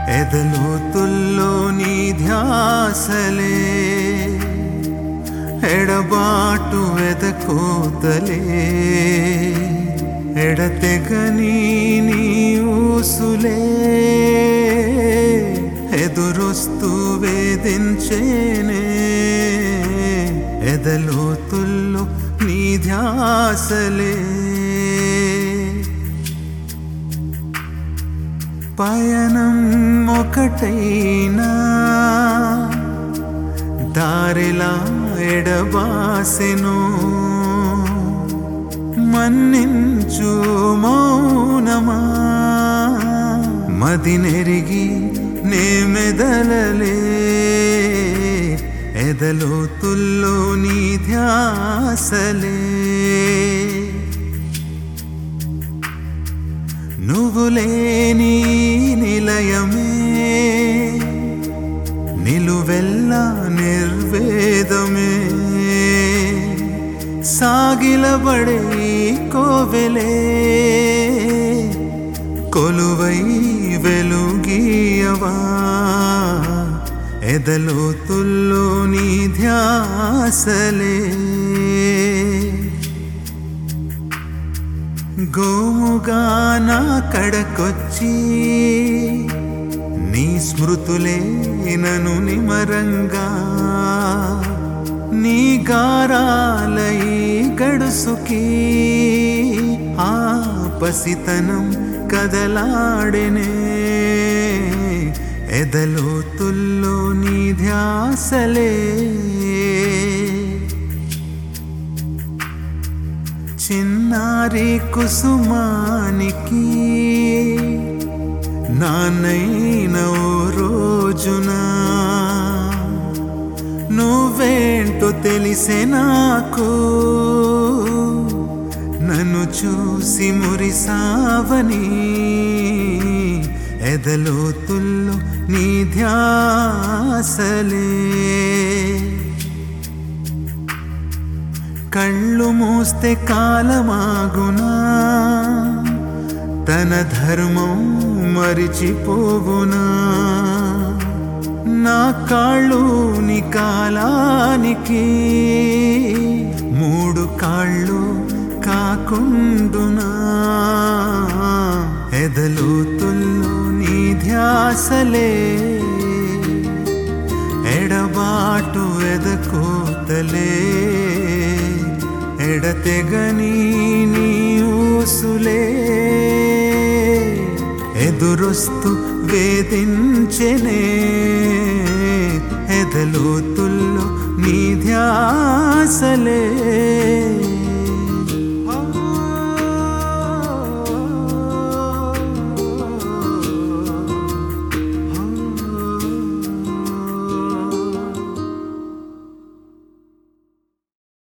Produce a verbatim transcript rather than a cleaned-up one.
ఎదలోతుల్లో నీ ధ్యాసలే ఎడబాటు ఎదకోతలే ఎడతెగని నీ ఊసులే ఎదురొస్తూ వేధించేనే ఎదలోతుల్లో నీ ధ్యాసలే పయనం ఒకటైనా దారిలా ఎడబాసెను మన్నించు మౌనమా మదినెరిగి నే మెదలలే ఎదలోతుల్లో నీ ధ్యాసలే నువ్వు లేని నిలయమే నిలువెల్లా నిర్వేదమే సాగిలబడే కోవెలే కొలువై వెలుగీయవా ఎదలోతుల్లో నీ ధ్యాసలే గోముగా నా కడకొచ్చి నీ స్మృతులే నను నిమరంగా నీ గారాలై గడుసుకి ఆ పసితనం కదలాడెనే ఎదలోతుల్లో నీ ధ్యాసలే చిన్నారి కుసుమానికి నాన్నైన ఓ రోజున నువ్వేంటో తెలిసే నాకు నన్ను చూసి మురిసావని ఎదలోతుల్లో నీ ధ్యాసలే కళ్ళు మూస్తే కాలమాగునా తన ధర్మం మరిచిపోవునా నా కాళ్ళు నీ కాలానికి మూడు కాళ్ళు కాకుండునా ఎదలోతుల్లో నీ ధ్యాసలే ఎడబాటు ఎదకోతలే ఎడతెగని నీ ఊసులే ఎదురొస్తూ వేధించెనే ఎదలోతుల్లో నీ ధ్యాసలే